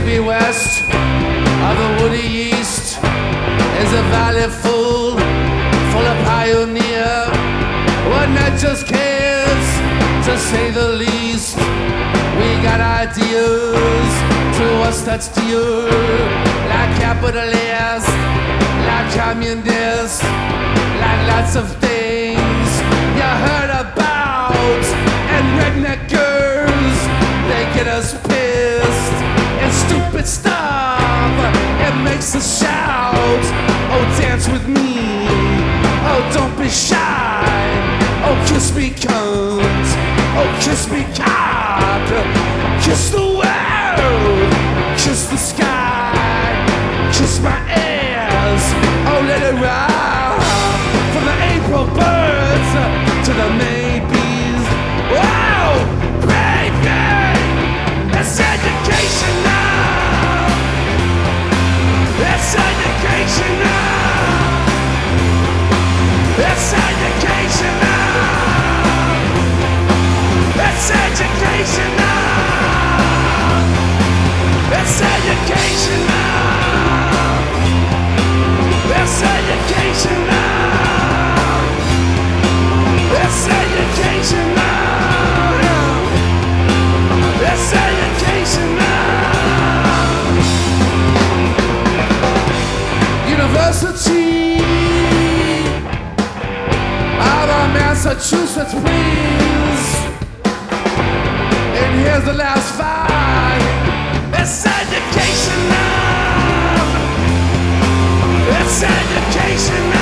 sleepy west of the woody east is a valley full of pioneer. One that just cares, to say the least. We got ideas to us that's dear, like capitalists, like communists, like lots of things you heard about. And redneck girls, they get us pissed. And stupid stuff, it makes us shout. Oh, dance with me, oh, don't be shy. Oh, kiss me, cunt, oh, kiss me, cock. Kiss the world, kiss the sky, kiss my ass, oh, let it ride. From the April birds to the maybes. Wow, baby, it's education now. It's education now. It's education now. It's education now. It's education now. It's education now. It's education now. It's education now. University out of Massachusetts, please. And here's the last five. It's education now. It's education now.